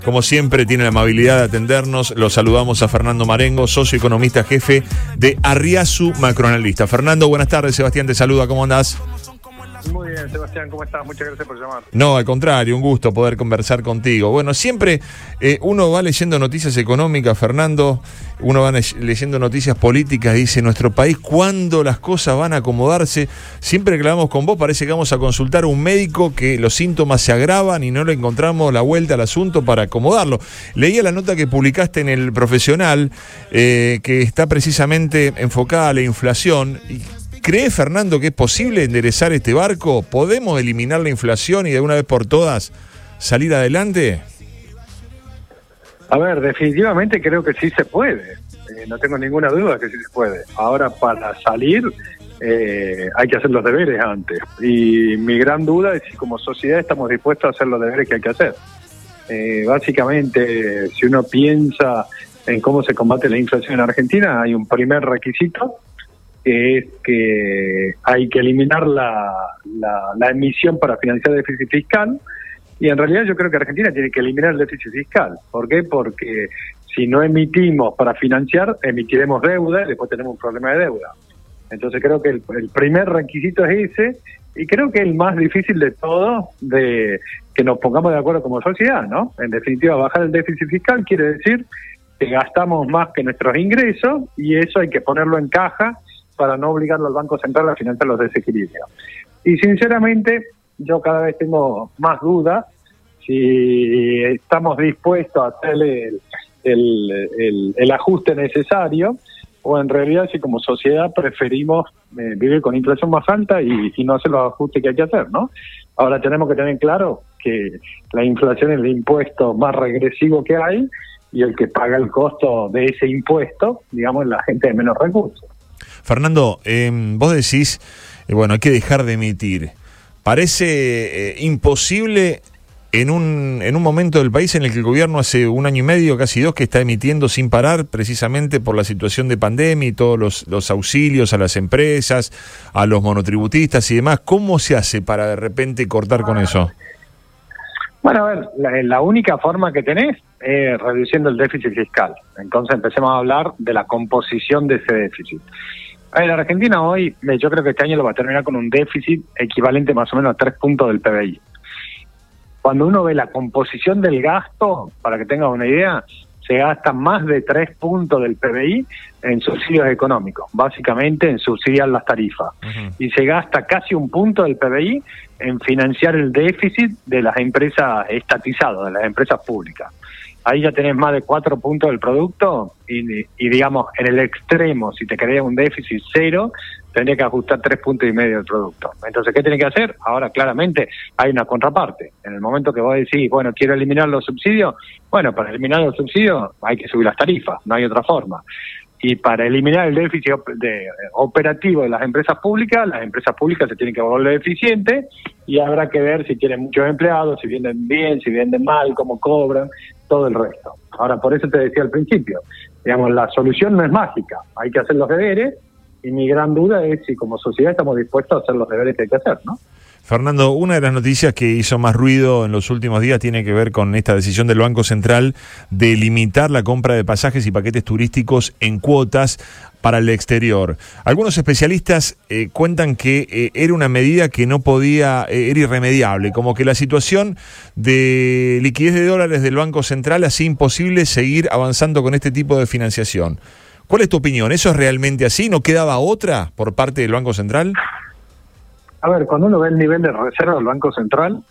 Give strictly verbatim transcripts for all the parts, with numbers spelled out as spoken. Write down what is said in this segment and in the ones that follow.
Como siempre, tiene la amabilidad de atendernos. Lo saludamos a Fernando Marengo, socio economista jefe de Arriazu Macroanalista. Fernando, buenas tardes. Sebastián te saluda. ¿Cómo andás? Muy bien, Sebastián, ¿cómo estás? Muchas gracias por llamar. No, al contrario, un gusto poder conversar contigo. Bueno, siempre eh, uno va leyendo noticias económicas, Fernando, uno va leyendo noticias políticas, dice, nuestro país, ¿cuándo las cosas van a acomodarse? Siempre que hablamos con vos parece que vamos a consultar a un médico que los síntomas se agravan y no le encontramos la vuelta al asunto para acomodarlo. Leía la nota que publicaste en El Profesional, eh, que está precisamente enfocada a la inflación. Y ¿cree, Fernando, que es posible enderezar este barco? ¿Podemos eliminar la inflación y de una vez por todas salir adelante? A ver, definitivamente creo que sí se puede. Eh, no tengo ninguna duda que sí se puede. Ahora, para salir, eh, hay que hacer los deberes antes. Y mi gran duda es si como sociedad estamos dispuestos a hacer los deberes que hay que hacer. Eh, básicamente, si uno piensa en cómo se combate la inflación en Argentina, hay un primer requisito, que es que hay que eliminar la, la, la emisión para financiar déficit fiscal, y en realidad yo creo que Argentina tiene que eliminar el déficit fiscal. ¿Por qué? Porque si no emitimos para financiar, emitiremos deuda y después tenemos un problema de deuda. Entonces creo que el, el primer requisito es ese, y creo que el más difícil de todo, de que nos pongamos de acuerdo como sociedad, ¿no? En definitiva, bajar el déficit fiscal quiere decir que gastamos más que nuestros ingresos, y eso hay que ponerlo en caja para no obligarlo al Banco Central a financiar los desequilibrios. Y sinceramente, yo cada vez tengo más dudas si estamos dispuestos a hacer el, el, el, el ajuste necesario, o en realidad si como sociedad preferimos eh, vivir con inflación más alta y, y no hacer los ajustes que hay que hacer, ¿no? Ahora tenemos que tener claro que la inflación es el impuesto más regresivo que hay, y el que paga el costo de ese impuesto, digamos, es la gente de menos recursos. Fernando, eh, vos decís, eh, bueno, hay que dejar de emitir. Parece eh, imposible en un en un momento del país en el que el gobierno hace un año y medio, casi dos, que está emitiendo sin parar, precisamente por la situación de pandemia y todos los, los auxilios a las empresas, a los monotributistas y demás. ¿Cómo se hace para de repente cortar con eso? Bueno, a ver, la, la única forma que tenés es reduciendo el déficit fiscal. Entonces empecemos a hablar de la composición de ese déficit. A ver, la Argentina hoy, yo creo que este año lo va a terminar con un déficit equivalente más o menos a tres puntos del P B I. Cuando uno ve la composición del gasto, para que tengas una idea, se gasta más de tres puntos del P B I en subsidios económicos, básicamente en subsidiar las tarifas. Uh-huh. Y se gasta casi un punto del P B I en financiar el déficit de las empresas estatizadas, de las empresas públicas. Ahí ya tenés más de cuatro puntos del producto y, y digamos, en el extremo, si te querés un déficit cero, tendría que ajustar tres puntos y medio del producto. Entonces, ¿qué tenés que hacer? Ahora, claramente, hay una contraparte. En el momento que vos decís, bueno, quiero eliminar los subsidios, bueno, para eliminar los subsidios hay que subir las tarifas, no hay otra forma. Y para eliminar el déficit de, operativo de las empresas públicas, las empresas públicas se tienen que volver eficientes, y habrá que ver si tienen muchos empleados, si venden bien, si venden mal, cómo cobran, todo el resto. Ahora, por eso te decía al principio, digamos, la solución no es mágica, hay que hacer los deberes, y mi gran duda es si como sociedad estamos dispuestos a hacer los deberes que hay que hacer, ¿no? Fernando, una de las noticias que hizo más ruido en los últimos días tiene que ver con esta decisión del Banco Central de limitar la compra de pasajes y paquetes turísticos en cuotas para el exterior. Algunos especialistas eh, cuentan que eh, era una medida que no podía, eh, era irremediable, como que la situación de liquidez de dólares del Banco Central hacía imposible seguir avanzando con este tipo de financiación. ¿Cuál es tu opinión? ¿Eso es realmente así? ¿No quedaba otra por parte del Banco Central? A ver, cuando uno ve el nivel de reserva del Banco Central,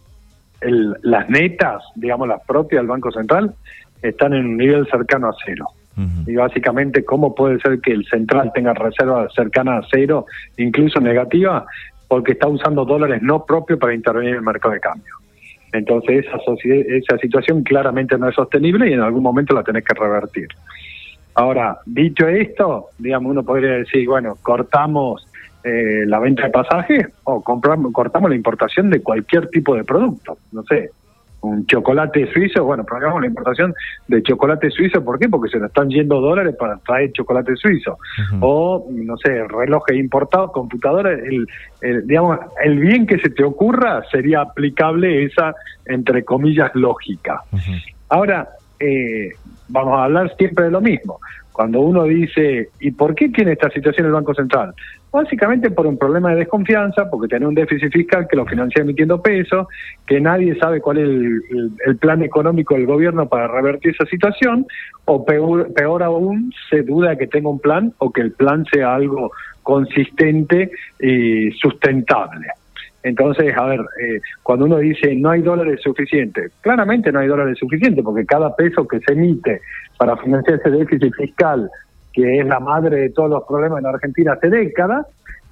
el, las netas, digamos las propias del Banco Central, están en un nivel cercano a cero. Uh-huh. Y básicamente, ¿cómo puede ser que el central tenga reservas cercanas a cero, incluso negativa? Porque está usando dólares no propios para intervenir en el mercado de cambio. Entonces esa, esa situación claramente no es sostenible y en algún momento la tenés que revertir. Ahora, dicho esto, digamos, uno podría decir, bueno, cortamos eh, la venta de pasajes o compramos, cortamos la importación de cualquier tipo de producto. No sé, un chocolate suizo, bueno, programamos la importación de chocolate suizo, ¿por qué? Porque se nos están yendo dólares para traer chocolate suizo. Uh-huh. O, no sé, relojes importados, computadoras, el, el, digamos, el bien que se te ocurra sería aplicable esa, entre comillas, lógica. Uh-huh. Ahora, eh, vamos a hablar siempre de lo mismo. Cuando uno dice, ¿y por qué tiene esta situación el Banco Central? Básicamente por un problema de desconfianza, porque tiene un déficit fiscal que lo financia emitiendo pesos, que nadie sabe cuál es el, el, el plan económico del gobierno para revertir esa situación, o peor, peor aún, se duda que tenga un plan o que el plan sea algo consistente y sustentable. Entonces, a ver, eh, cuando uno dice no hay dólares suficientes, claramente no hay dólares suficientes, porque cada peso que se emite para financiar ese déficit fiscal, que es la madre de todos los problemas en Argentina hace décadas,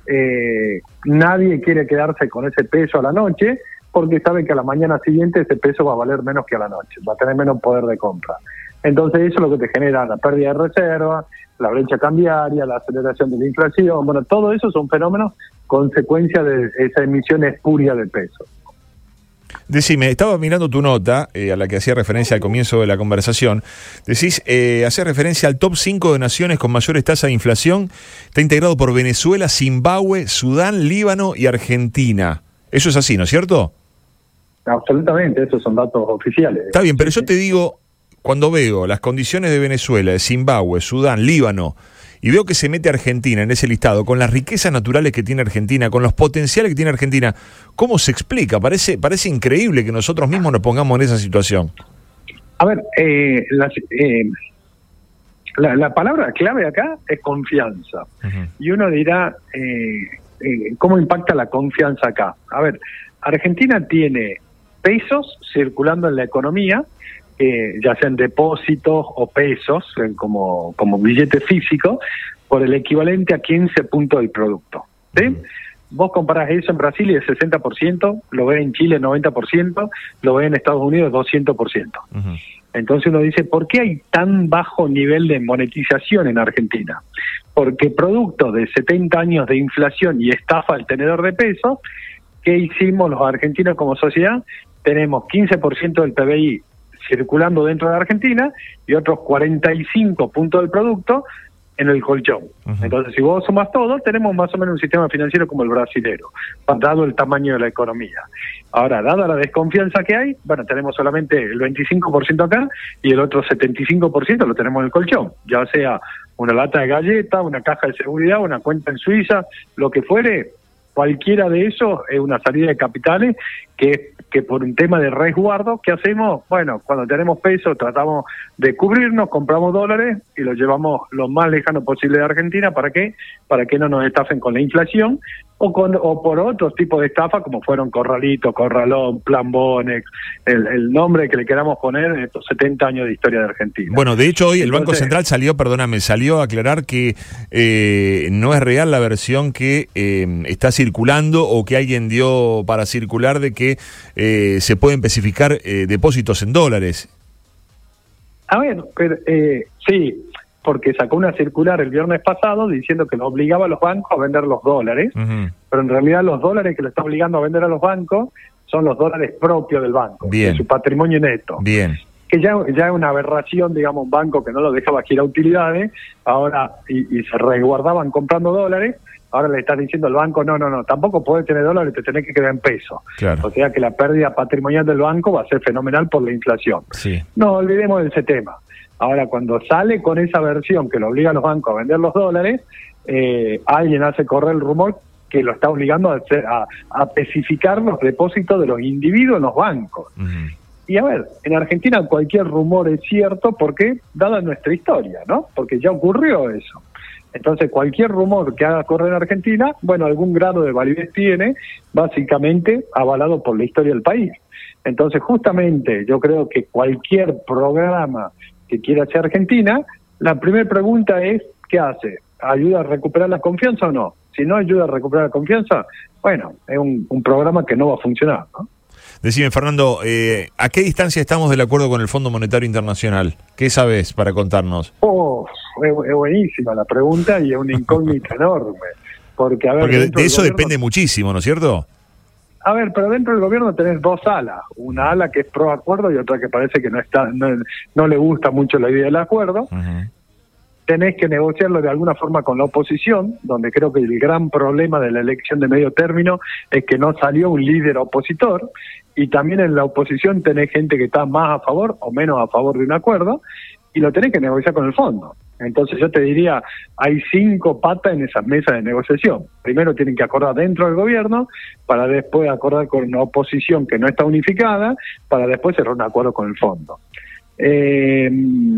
eh, nadie quiere quedarse con ese peso a la noche, porque sabe que a la mañana siguiente ese peso va a valer menos que a la noche, va a tener menos poder de compra. Entonces eso es lo que te genera la pérdida de reserva, la brecha cambiaria, la aceleración de la inflación, bueno, todo eso son fenómenos consecuencia de esa emisión espuria de peso. Decime, estaba mirando tu nota, eh, a la que hacía referencia al comienzo de la conversación. Decís, eh, hace referencia al top cinco de naciones con mayores tasas de inflación. Está integrado por Venezuela, Zimbabue, Sudán, Líbano y Argentina. Eso es así, ¿no es cierto? Absolutamente, esos son datos oficiales. Está bien, pero yo te digo, cuando veo las condiciones de Venezuela, de Zimbabue, Sudán, Líbano, y veo que se mete Argentina en ese listado, con las riquezas naturales que tiene Argentina, con los potenciales que tiene Argentina, ¿cómo se explica? Parece parece increíble que nosotros mismos nos pongamos en esa situación. A ver, eh, las, eh, la, la palabra clave acá es confianza. Uh-huh. Y uno dirá, eh, eh, ¿cómo impacta la confianza acá? A ver, Argentina tiene pesos circulando en la economía, Eh, ya sean depósitos o pesos, eh, como, como billete físico, por el equivalente a quince puntos del producto. ¿Sí? Uh-huh. Vos comparás eso en Brasil y es sesenta por ciento, lo ves en Chile noventa por ciento, lo ves en Estados Unidos doscientos por ciento. Uh-huh. Entonces uno dice, ¿por qué hay tan bajo nivel de monetización en Argentina? Porque producto de setenta años de inflación y estafa al tenedor de pesos, ¿qué hicimos los argentinos como sociedad? Tenemos quince por ciento del P B I circulando dentro de Argentina y otros cuarenta y cinco puntos del producto en el colchón. Uh-huh. Entonces, si vos sumas todo, tenemos más o menos un sistema financiero como el brasilero, dado el tamaño de la economía. Ahora, dada la desconfianza que hay, bueno, tenemos solamente el veinticinco por ciento acá y el otro setenta y cinco por ciento lo tenemos en el colchón, ya sea una lata de galleta, una caja de seguridad, una cuenta en Suiza, lo que fuere. Cualquiera de esos es una salida de capitales que, que por un tema de resguardo, ¿qué hacemos? Bueno, cuando tenemos pesos tratamos de cubrirnos, compramos dólares y los llevamos lo más lejano posible de Argentina. ¿Para qué? Para que no nos estafen con la inflación o con o por otros tipos de estafa como fueron Corralito, Corralón, Plan Bonex, el, el nombre que le queramos poner en estos setenta años de historia de Argentina. Bueno, de hecho hoy el Entonces, Banco Central salió, perdóname, salió a aclarar que eh, no es real la versión que eh, está circulando o que alguien dio para circular de que eh, se pueden especificar eh, depósitos en dólares. A ver, pero, eh, sí, porque sacó una circular el viernes pasado diciendo que lo obligaba a los bancos a vender los dólares, uh-huh. pero en realidad los dólares que lo está obligando a vender a los bancos son los dólares propios del banco, Bien. de su patrimonio neto. Bien. Que ya, ya es una aberración, digamos, un banco que no lo dejaba girar utilidades, ahora, y, y se resguardaban comprando dólares, ahora le estás diciendo al banco, no, no, no, tampoco podés tener dólares, te tenés que quedar en pesos. Claro. O sea que la pérdida patrimonial del banco va a ser fenomenal por la inflación. Sí. No olvidemos de ese tema. Ahora, cuando sale con esa versión que lo obliga a los bancos a vender los dólares, eh, alguien hace correr el rumor que lo está obligando a, hacer, a, a especificar los depósitos de los individuos en los bancos. Uh-huh. Y a ver, en Argentina cualquier rumor es cierto, porque dada nuestra historia, ¿no? Porque ya ocurrió eso. Entonces, cualquier rumor que haga correr en Argentina, bueno, algún grado de validez tiene, básicamente avalado por la historia del país. Entonces, justamente, yo creo que cualquier programa que quiera hacer Argentina, la primera pregunta es, ¿qué hace? ¿Ayuda a recuperar la confianza o no? Si no ayuda a recuperar la confianza, bueno, es un, un programa que no va a funcionar, ¿no? Decime, Fernando, eh, ¿a qué distancia estamos del acuerdo con el Fondo Monetario Internacional? ¿Qué sabes para contarnos? Oh, es, es buenísima la pregunta y es una incógnita enorme. Porque, a ver, porque de eso gobierno, depende muchísimo, ¿no es cierto? A ver, pero dentro del gobierno tenés dos alas. Una ala que es pro acuerdo y otra que parece que no está no, no le gusta mucho la idea del acuerdo. Uh-huh. tenés que negociarlo de alguna forma con la oposición, donde creo que el gran problema de la elección de medio término es que no salió un líder opositor, y también en la oposición tenés gente que está más a favor o menos a favor de un acuerdo, y lo tenés que negociar con el fondo. Entonces yo te diría, hay cinco patas en esas mesas de negociación. Primero tienen que acordar dentro del gobierno, para después acordar con una oposición que no está unificada, para después cerrar un acuerdo con el fondo. Eh,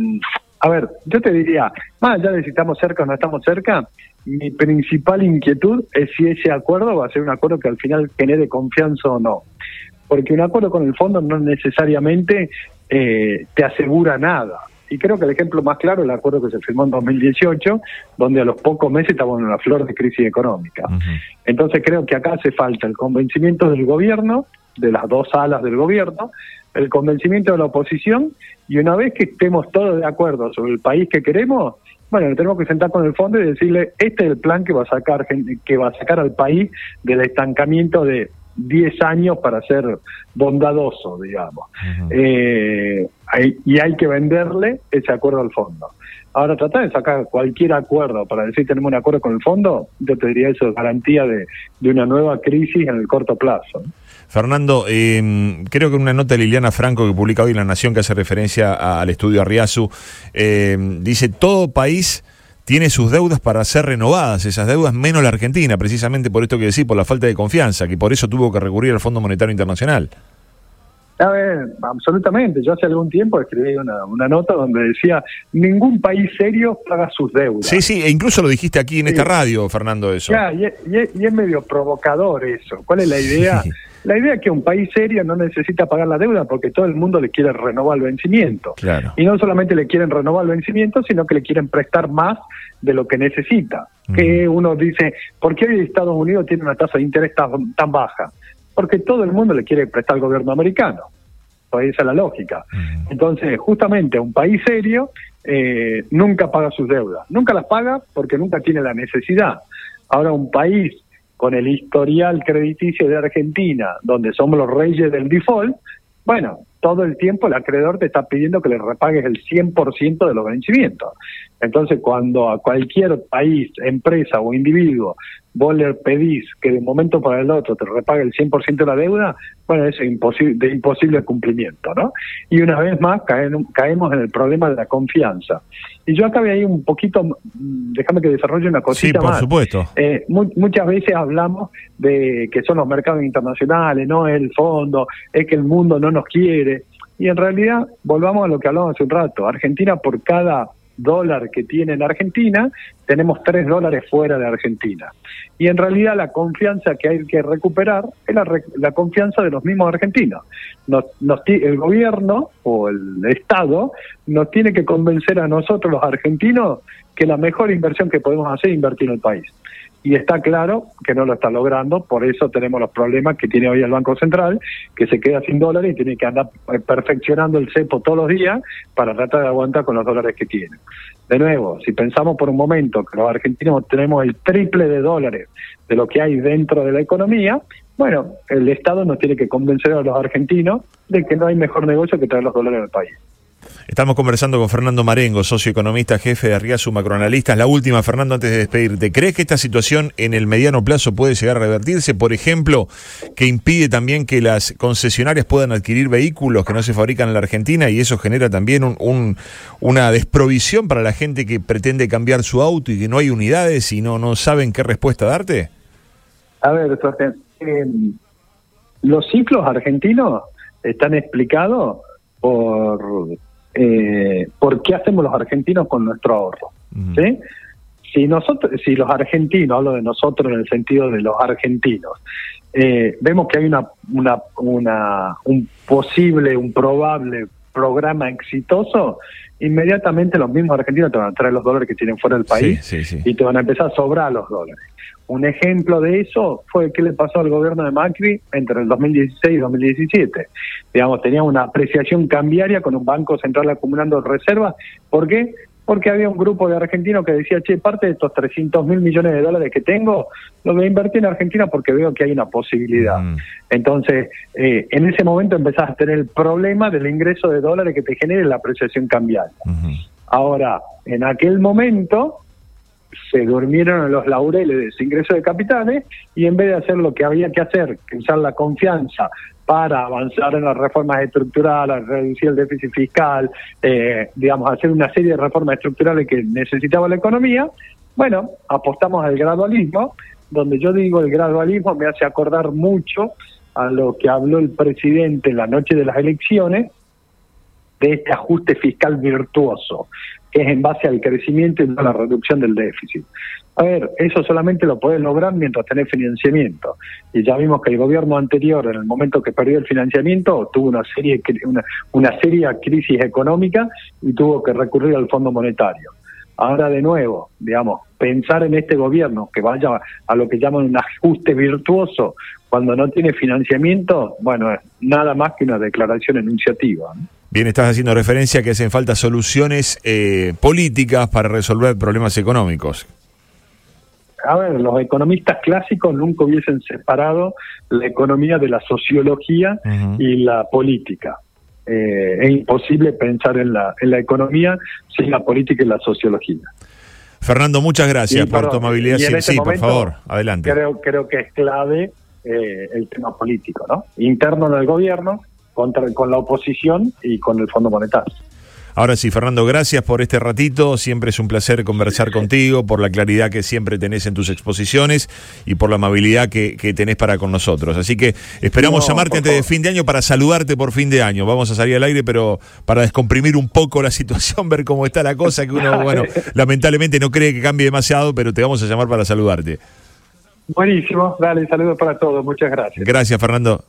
a ver, yo te diría, más allá de si estamos cerca o no estamos cerca, mi principal inquietud es si ese acuerdo va a ser un acuerdo que al final genere confianza o no. Porque un acuerdo con el fondo no necesariamente eh, te asegura nada. Y creo que el ejemplo más claro es el acuerdo que se firmó en dos mil dieciocho, donde a los pocos meses estábamos en una flor de crisis económica. Uh-huh. Entonces creo que acá hace falta el convencimiento del gobierno, de las dos alas del gobierno, el convencimiento de la oposición, y una vez que estemos todos de acuerdo sobre el país que queremos, bueno, nos tenemos que sentar con el fondo y decirle, este es el plan que va a sacar, que va a sacar al país del estancamiento de diez años para ser bondadoso, digamos. Uh-huh. Eh, hay, y hay que venderle ese acuerdo al fondo. Ahora, tratar de sacar cualquier acuerdo para decir tenemos un acuerdo con el fondo, yo te diría eso es garantía de, de una nueva crisis en el corto plazo. Fernando, eh, creo que en una nota de Liliana Franco que publica hoy en La Nación, que hace referencia a, al estudio Arriazu, eh, dice, todo país tiene sus deudas para ser renovadas, esas deudas menos la Argentina, precisamente por esto que decís, por la falta de confianza, que por eso tuvo que recurrir al Fondo Monetario Internacional. A ver, absolutamente. Yo hace algún tiempo escribí una, una nota donde decía, ningún país serio paga sus deudas. Sí, sí, e incluso lo dijiste aquí en sí. esta radio, Fernando, eso. Ya, y, y, y es medio provocador eso. ¿Cuál es la idea? Sí. La idea es que un país serio no necesita pagar la deuda porque todo el mundo le quiere renovar el vencimiento. Claro. Y no solamente le quieren renovar el vencimiento, sino que le quieren prestar más de lo que necesita. Mm. Que uno dice, ¿por qué hoy Estados Unidos tiene una tasa de interés tan, tan baja? Porque todo el mundo le quiere prestar al gobierno americano. Pues esa es la lógica. Mm. Entonces, justamente, un país serio eh, nunca paga sus deudas. Nunca las paga porque nunca tiene la necesidad. Ahora, un país con el historial crediticio de Argentina, donde somos los reyes del default, bueno, todo el tiempo el acreedor te está pidiendo que le repagues el cien por ciento de los vencimientos. Entonces, cuando a cualquier país, empresa o individuo vos le pedís que de un momento para el otro te repague el cien por ciento de la deuda, bueno, eso es imposible, de imposible cumplimiento, ¿no? Y una vez más caen, caemos en el problema de la confianza. Y yo acá veo ahí un poquito, déjame que desarrolle una cosita más. Sí, por más. supuesto. Eh, mu muchas veces hablamos de que son los mercados internacionales, no es el fondo, es que el mundo no nos quiere. Y en realidad, volvamos a lo que hablamos hace un rato, Argentina por cada dólar que tiene en Argentina, tenemos tres dólares fuera de Argentina. Y en realidad la confianza que hay que recuperar es la, la confianza de los mismos argentinos. Nos, nos, el gobierno o el Estado nos tiene que convencer a nosotros los argentinos que la mejor inversión que podemos hacer es invertir en el país. Y está claro que no lo está logrando, por eso tenemos los problemas que tiene hoy el Banco Central, que se queda sin dólares y tiene que andar perfeccionando el cepo todos los días para tratar de aguantar con los dólares que tiene. De nuevo, si pensamos por un momento que los argentinos tenemos el triple de dólares de lo que hay dentro de la economía, bueno, el Estado nos tiene que convencer a los argentinos de que no hay mejor negocio que traer los dólares al país. Estamos conversando con Fernando Marengo, socioeconomista, jefe de Arriazu, macroanalistas. La última, Fernando, antes de despedirte. ¿Crees que esta situación en el mediano plazo puede llegar a revertirse? Por ejemplo, que impide también que las concesionarias puedan adquirir vehículos que no se fabrican en la Argentina y eso genera también un, un, una desprovisión para la gente que pretende cambiar su auto y que no hay unidades y no, no saben qué respuesta darte. A ver, eh, los ciclos argentinos están explicados por... Eh, ¿por qué hacemos los argentinos con nuestro ahorro? Uh-huh. ¿Sí? Si nosotros, si los argentinos, hablo de nosotros en el sentido de los argentinos, eh, vemos que hay una, una, una, un posible, un probable programa exitoso, inmediatamente los mismos argentinos te van a traer los dólares que tienen fuera del país sí, sí, sí. y te van a empezar a sobrar los dólares. Un ejemplo de eso fue qué le pasó al gobierno de Macri entre el dos mil dieciséis y dos mil diecisiete. Digamos, tenía una apreciación cambiaria con un Banco Central acumulando reservas. ¿Por qué? Porque había un grupo de argentinos que decía, che, parte de estos trescientos mil millones de dólares que tengo, lo voy a invertir en Argentina porque veo que hay una posibilidad. Mm. Entonces, eh, en ese momento empezás a tener el problema del ingreso de dólares que te genere la apreciación cambiaria. Mm-hmm. Ahora, en aquel momento se durmieron en los laureles de ese ingreso de capitales y en vez de hacer lo que había que hacer, que usar la confianza para avanzar en las reformas estructurales, reducir el déficit fiscal, eh, digamos, hacer una serie de reformas estructurales que necesitaba la economía, bueno, apostamos al gradualismo, donde yo digo el gradualismo me hace acordar mucho a lo que habló el presidente en la noche de las elecciones, de este ajuste fiscal virtuoso, que es en base al crecimiento y no a la reducción del déficit. A ver, eso solamente lo puedes lograr mientras tenés financiamiento. Y ya vimos que el gobierno anterior, en el momento que perdió el financiamiento, tuvo una serie una, una seria crisis económica y tuvo que recurrir al Fondo Monetario. Ahora de nuevo, digamos, pensar en este gobierno que vaya a lo que llaman un ajuste virtuoso cuando no tiene financiamiento, bueno, es nada más que una declaración enunciativa, ¿no? Bien, estás haciendo referencia a que hacen falta soluciones eh, políticas para resolver problemas económicos. A ver, los economistas clásicos nunca hubiesen separado la economía de la sociología uh-huh. y la política. Eh, es imposible pensar en la, en la economía sin la política y la sociología. Fernando, muchas gracias y, por perdón, tu amabilidad. Sí, este sí momento, por favor, adelante. Creo, creo que es clave eh, el tema político, ¿no? Interno en el gobierno, contra, con la oposición y con el Fondo Monetario. Ahora sí, Fernando, gracias por este ratito. Siempre es un placer conversar contigo, por la claridad que siempre tenés en tus exposiciones y por la amabilidad que, que tenés para con nosotros. Así que esperamos no, llamarte antes de fin de año para saludarte por fin de año. Vamos a salir al aire, pero para descomprimir un poco la situación, ver cómo está la cosa, que uno, bueno, lamentablemente no cree que cambie demasiado, pero te vamos a llamar para saludarte. Buenísimo, dale, saludos para todos, muchas gracias. Gracias, Fernando.